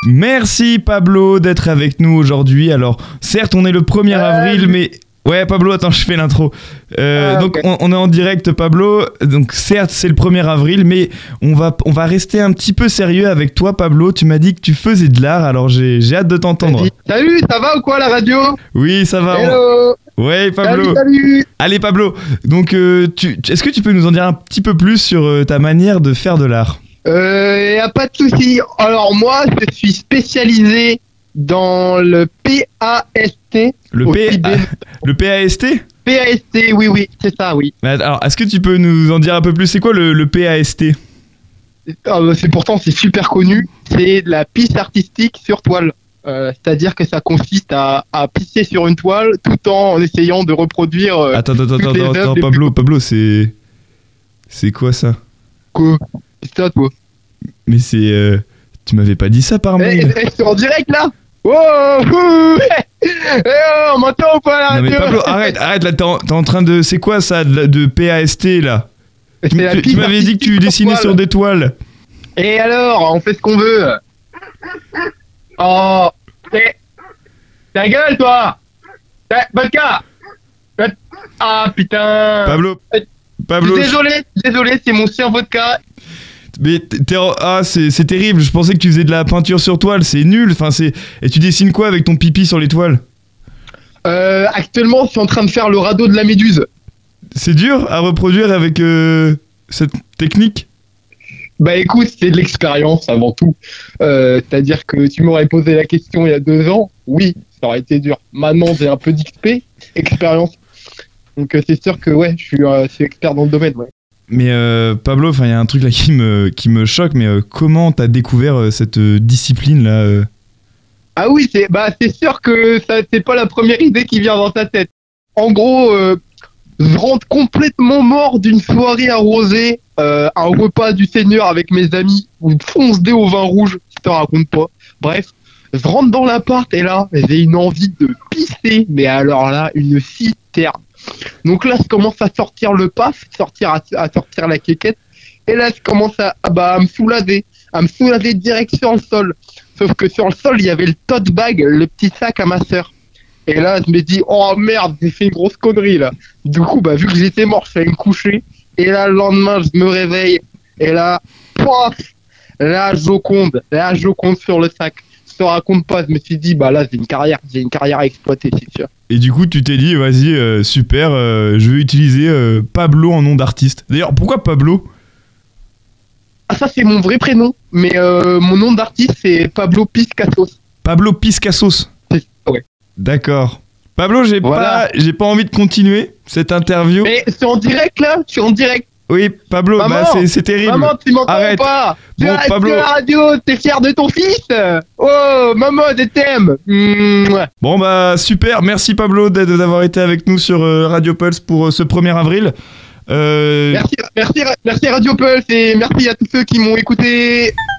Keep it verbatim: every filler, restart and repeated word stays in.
Merci Pablo d'être avec nous aujourd'hui. Alors, certes, on est le premier avril, mais... Ouais, Pablo, attends, je fais l'intro. Euh, ah, donc, okay. on, on est en direct, Pablo. Donc, certes, c'est le premier avril, mais on va, on va rester un petit peu sérieux avec toi, Pablo. Tu m'as dit que tu faisais de l'art, alors j'ai, j'ai hâte de t'entendre. Salut, ça va ou quoi, la radio ? Oui, ça va. Hello. On... Ouais, Pablo. Salut, salut. Allez, Pablo. Donc, euh, tu, est-ce que tu peux nous en dire un petit peu plus sur euh, ta manière de faire de l'art ? Euh, y a pas de souci. Alors, moi, je suis spécialisé dans le P A S T. Le, P... ah, le P A S T ? P A S T, oui, oui, c'est ça, oui. Alors, est-ce que tu peux nous en dire un peu plus ? C'est quoi le, le P A S T ? ah, C'est pourtant, c'est super connu. C'est de la pisse artistique sur toile. Euh, c'est-à-dire que ça consiste à, à pisser sur une toile tout en essayant de reproduire. Euh, attends, attends, attends, attends, attends Pablo, plus... Pablo, c'est. C'est quoi ça ? Quoi ? C'est ça, toi ? Mais c'est. Euh... Tu m'avais pas dit ça par mail ? Eh, eh, c'est en direct là ? Oh, oh, eh, oh, on m'entend ou pas là ? Non mais Pablo, arrête, arrête, là, t'es en, t'es en train de... C'est quoi ça, de, de P A S T, là ? Tu, tu, tu m'avais dit que tu dessinais sur des toiles. Et alors, on fait ce qu'on veut. Oh, eh, ta gueule, toi ! Vodka ! Ah, putain ! Pablo, Pablo... Désolé, désolé, c'est mon chien Vodka. Mais t'es en... ah c'est, c'est terrible, je pensais que tu faisais de la peinture sur toile, c'est nul, enfin c'est... Et tu dessines quoi avec ton pipi sur les toiles ? Euh, actuellement, je suis en train de faire le radeau de la méduse. C'est dur à reproduire avec euh, cette technique ? Bah écoute, c'est de l'expérience avant tout. Euh, c'est-à-dire que tu m'aurais posé la question il y a deux ans, oui, ça aurait été dur. Maintenant, j'ai un peu d'X P, expérience. Donc euh, c'est sûr que ouais, je suis, euh, je suis expert dans le domaine, ouais. Mais euh, Pablo, enfin il y a un truc là qui me qui me choque, mais euh, comment t'as découvert euh, cette euh, discipline là euh... Ah oui, c'est bah c'est sûr que ça c'est pas la première idée qui vient dans ta tête. En gros, euh, je rentre complètement mort d'une soirée arrosée, euh, un repas du Seigneur avec mes amis, une fonce dé au vin rouge, je te raconte pas. Bref, je rentre dans l'appart et là, j'ai une envie de pisser, mais alors là, une citerne. Donc là, je commence à sortir le paf, sortir à, à sortir la quéquette, et là, je commence à, à, bah, à me soulager, à me soulager direct sur le sol. Sauf que sur le sol, il y avait le tote bag, le petit sac à ma sœur. Et là, je me dis, oh merde, j'ai fait une grosse connerie là. Du coup, bah vu que j'étais mort, je suis allé me coucher. Et là, le lendemain, je me réveille, et là, pof, la Joconde, la Joconde sur le sac. Je te raconte pas, je me suis dit, bah là, j'ai une carrière, j'ai une carrière à exploiter, c'est sûr. Et du coup, tu t'es dit, vas-y, euh, super, euh, je vais utiliser euh, Pablo en nom d'artiste. D'ailleurs, pourquoi Pablo ? Ah, ça, c'est mon vrai prénom, mais euh, mon nom d'artiste, c'est Pablo Piscassos. Pablo Piscassos ? C'est ça, ouais. D'accord. Pablo, j'ai, voilà. pas, j'ai pas envie de continuer cette interview. Mais c'est en direct, là ? Je suis en direct. Oui, Pablo, maman, bah c'est, c'est terrible. Maman, tu m'entends Arrête. pas ? Tu bon, restes Pablo... sur la radio, t'es fier de ton fils ? Oh, maman, je t'aime. Mmh. Bon, bah super, merci Pablo d'avoir été avec nous sur euh, Radio Pulse pour euh, ce premier avril. Euh... Merci, merci, merci Radio Pulse et merci à tous ceux qui m'ont écouté.